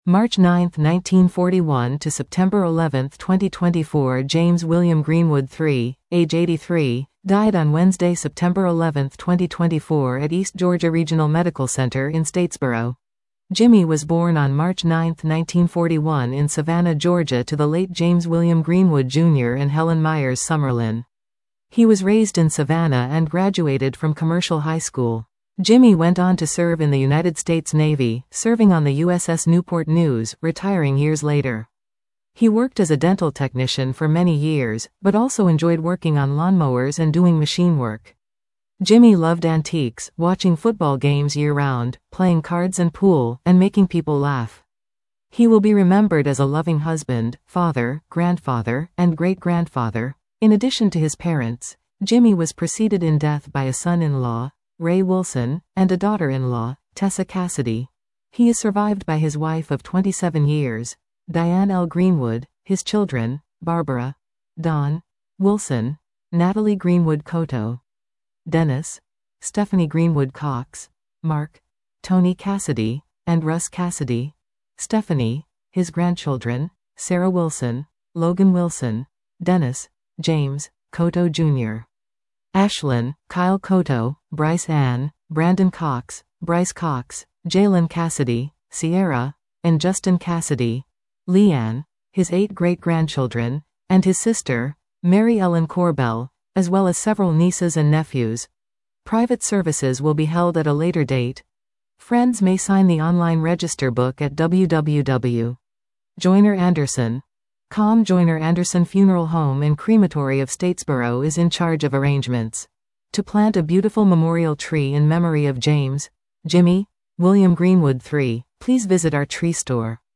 March 9, 1941 to September 11, 2024. James William Greenwood III, age 83, died on Wednesday, September 11, 2024 at East Georgia Regional Medical Center in Statesboro. Jimmy was born on March 9, 1941 in Savannah, Georgia to the late James William Greenwood Jr. and Helen Myers Summerlin. He was raised in Savannah and graduated from Commercial High School. Jimmy went on to serve in the United States Navy, serving on the USS Newport News, retiring years later. He worked as a dental technician for many years, but also enjoyed working on lawnmowers and doing machine work. Jimmy loved antiques, watching football games year-round, playing cards and pool, and making people laugh. He will be remembered as a loving husband, father, grandfather, and great-grandfather. In addition to his parents, Jimmy was preceded in death by a son-in-law, Ray Wilson, and a daughter-in-law, Tessa Cassidy. He is survived by his wife of 27 years, Diane L. Greenwood, his children, Barbara, Dawn, Wilson, Natalie Greenwood Cotto, Dennis, Stephanie Greenwood Cox, Mark, Tony Cassidy, and Russ Cassidy. Stephanie, his grandchildren, Sarah Wilson, Logan Wilson, Dennis, James, Cotto Jr., Ashlyn, Kyle Cotto, Bryce Ann, Brandon Cox, Bryce Cox, Jalen Cassidy, Sierra, and Justin Cassidy, Leanne, his 8 great-grandchildren, and his sister, Mary Ellen Corbell, as well as several nieces and nephews. Private services will be held at a later date. Friends may sign the online register book at www.joyneranderson.com. Joyner Anderson Funeral Home and Crematory of Statesboro is in charge of arrangements to plant a beautiful memorial tree in memory of James, Jimmy, William Greenwood III. Please visit our tree store.